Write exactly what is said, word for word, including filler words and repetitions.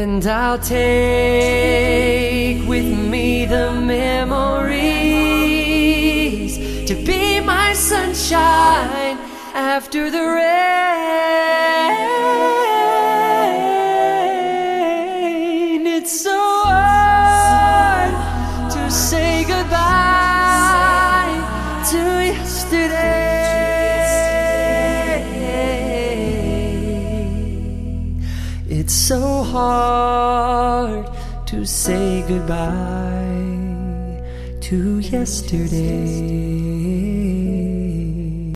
And I'll take with me the memories to be my sunshine after the rain. It's so hard to say goodbye to yesterday. It's so hard to say goodbye to yesterday.